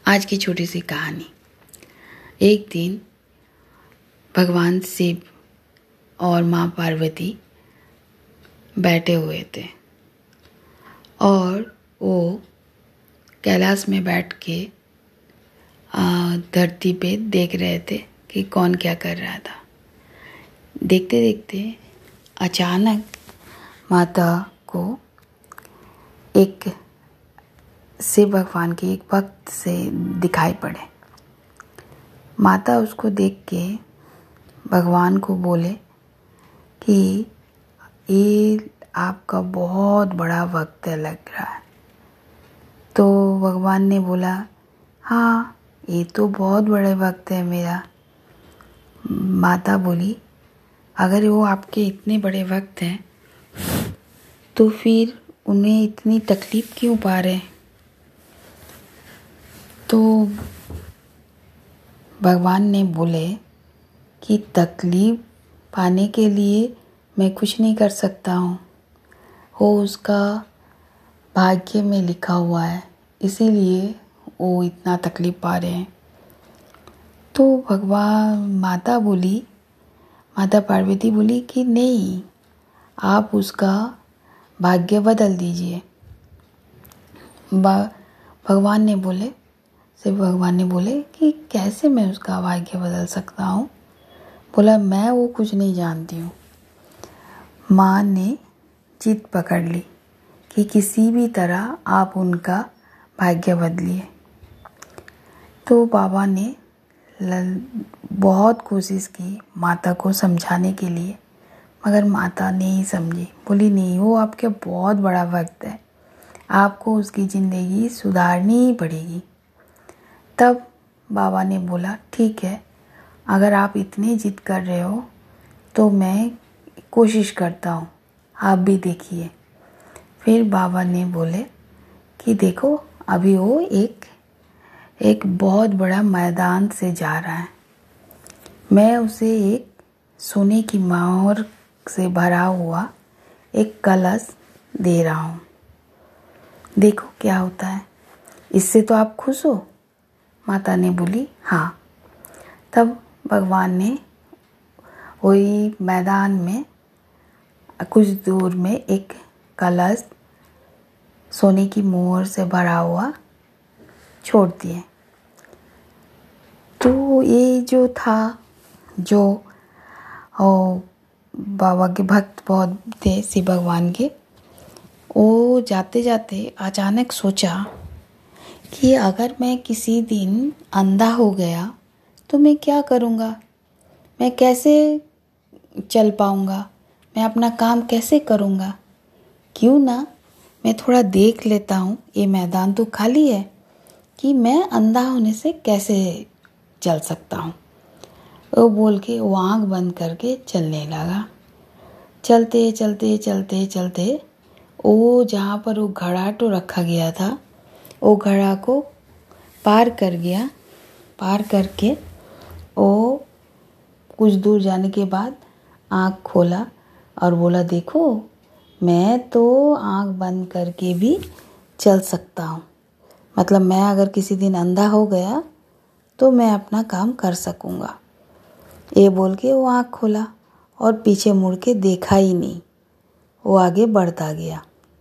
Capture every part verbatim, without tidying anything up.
आज की छोटी सी कहानी। एक दिन भगवान शिव और माँ पार्वती बैठे हुए थे और वो कैलाश में बैठ के धरती पे देख रहे थे कि कौन क्या कर रहा था। देखते देखते अचानक माता को एक शिव भगवान के एक भक्त से दिखाई पड़े। माता उसको देख के भगवान को बोले कि ये आपका बहुत बड़ा भक्त लग रहा है। तो भगवान ने बोला, हाँ ये तो बहुत बड़े भक्त है मेरा। माता बोली, अगर वो आपके इतने बड़े भक्त हैं तो फिर उन्हें इतनी तकलीफ क्यों पा रहे? तो भगवान ने बोले कि तकलीफ पाने के लिए मैं कुछ नहीं कर सकता हूँ, वो उसका भाग्य में लिखा हुआ है, इसीलिए वो इतना तकलीफ पा रहे हैं। तो भगवान माता बोली माता पार्वती बोली कि नहीं, आप उसका भाग्य बदल दीजिए। भगवान ने बोले शिव भगवान ने बोले कि कैसे मैं उसका भाग्य बदल सकता हूँ? बोला, मैं वो कुछ नहीं जानती हूँ। माँ ने जिद पकड़ ली कि किसी भी तरह आप उनका भाग्य बदलिए। तो बाबा ने बहुत कोशिश की माता को समझाने के लिए, मगर माता नहीं समझी। बोली, नहीं, वो आपके बहुत बड़ा भक्त है, आपको उसकी ज़िंदगी सुधारनी ही पड़ेगी। तब बाबा ने बोला, ठीक है, अगर आप इतनी जिद कर रहे हो तो मैं कोशिश करता हूँ, आप भी देखिए। फिर बाबा ने बोले कि देखो, अभी वो एक एक बहुत बड़ा मैदान से जा रहा है, मैं उसे एक सोने की मोहर से भरा हुआ एक कलश दे रहा हूँ, देखो क्या होता है, इससे तो आप खुश हो? माता ने बोली, हाँ। तब भगवान ने वही मैदान में कुछ दूर में एक कलश सोने की मोहर से भरा हुआ छोड़ दिए। तो ये जो था, जो बाबा के भक्त बहुत थे शिव भगवान के, वो जाते जाते अचानक सोचा कि अगर मैं किसी दिन अंधा हो गया तो मैं क्या करूँगा? मैं कैसे चल पाऊँगा? मैं अपना काम कैसे करूँगा? क्यों ना मैं थोड़ा देख लेता हूँ, ये मैदान तो खाली है, कि मैं अंधा होने से कैसे चल सकता हूँ। वो बोल के वो आँख बंद करके चलने लगा। चलते चलते चलते चलते वो जहाँ पर वो घड़ा तो रखा गया था, वो घड़ा को पार कर गया। पार करके वो कुछ दूर जाने के बाद आँख खोला और बोला, देखो मैं तो आँख बंद करके भी चल सकता हूँ, मतलब मैं अगर किसी दिन अंधा हो गया तो मैं अपना काम कर सकूँगा। ये बोल के वो आँख खोला और पीछे मुड़ के देखा ही नहीं, वो आगे बढ़ता गया।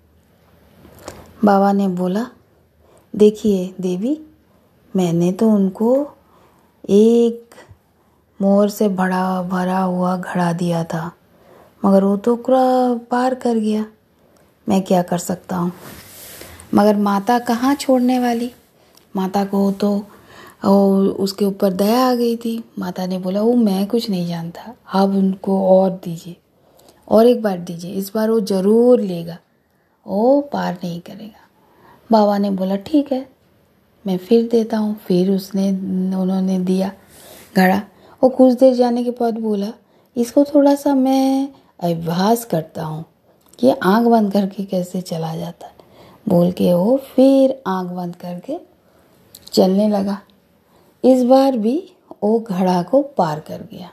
बाबा ने बोला, देखिए देवी, मैंने तो उनको एक मोहर से भरा भरा हुआ घड़ा दिया था, मगर वो तो पार कर गया, मैं क्या कर सकता हूँ? मगर माता कहाँ छोड़ने वाली? माता को तो और उसके ऊपर दया आ गई थी। माता ने बोला, वो मैं कुछ नहीं जानता, आप उनको और दीजिए, और एक बार दीजिए, इस बार वो ज़रूर लेगा, वो पार नहीं करेगा। बाबा ने बोला, ठीक है, मैं फिर देता हूँ। फिर उसने उन्होंने दिया घड़ा। और कुछ देर जाने के बाद बोला, इसको थोड़ा सा मैं अभ्यास करता हूँ कि आँख बंद करके कैसे चला जाता है। बोल के वो फिर आँख बंद करके चलने लगा। इस बार भी वो घड़ा को पार कर गया।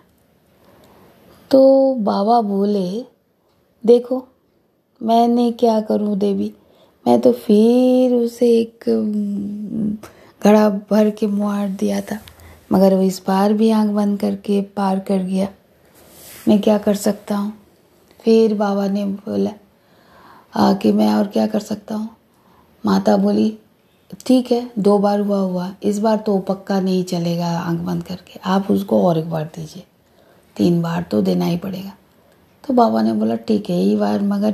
तो बाबा बोले, देखो मैंने क्या करूँ देवी, मैं तो फिर उसे एक घड़ा भर के मुँह दिया था, मगर वो इस बार भी आंख बंद करके पार कर गया। मैं क्या कर सकता हूँ? फिर बाबा ने बोला आ, कि मैं और क्या कर सकता हूँ। माता बोली ठीक है, दो बार हुआ हुआ, इस बार तो पक्का नहीं चलेगा आंख बंद करके, आप उसको और एक बार दीजिए, तीन बार तो देना ही पड़ेगा। तो बाबा ने बोला ठीक है, यही बार मगर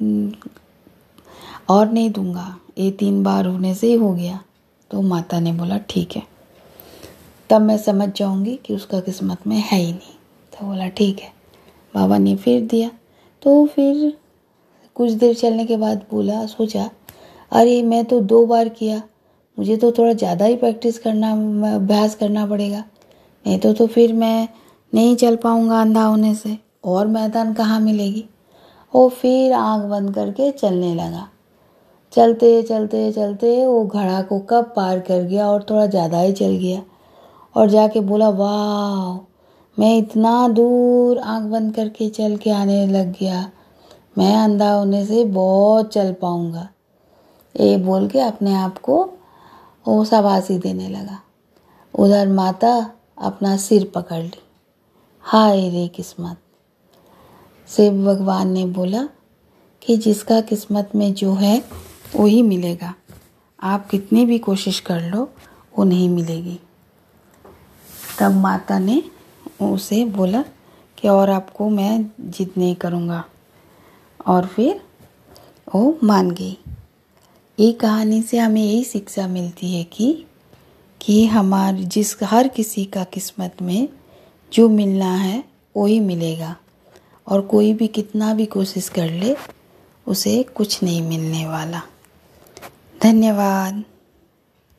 और नहीं दूंगा, ये तीन बार होने से ही हो गया। तो माता ने बोला ठीक है, तब मैं समझ जाऊंगी कि उसका किस्मत में है ही नहीं। तो बोला ठीक है। बाबा ने फिर दिया। तो फिर कुछ देर चलने के बाद बोला, सोचा अरे मैं तो दो बार किया, मुझे तो थोड़ा ज़्यादा ही प्रैक्टिस करना, अभ्यास करना पड़ेगा, नहीं तो तो फिर मैं नहीं चल पाऊँगा अंधा होने से, और मैदान कहाँ मिलेगी। वो फिर आंख बंद करके चलने लगा। चलते चलते चलते वो घड़ा को कब पार कर गया और थोड़ा ज़्यादा ही चल गया, और जाके बोला वाह, मैं इतना दूर आंख बंद करके चल के आने लग गया, मैं अंधा होने से बहुत चल पाऊँगा। ये बोल के अपने आप को वो शाबाशी देने लगा। उधर माता अपना सिर पकड़ ली, हाय रे किस्मत। शिव भगवान ने बोला कि जिसका किस्मत में जो है वही मिलेगा, आप कितनी भी कोशिश कर लो वो नहीं मिलेगी। तब माता ने उसे बोला कि और आपको मैं जिद नहीं करूँगा, और फिर वो मान गई। ये कहानी से हमें यही शिक्षा मिलती है कि कि हमारे जिस हर किसी का किस्मत में जो मिलना है वही मिलेगा, और कोई भी कितना भी कोशिश कर ले उसे कुछ नहीं मिलने वाला। धन्यवाद।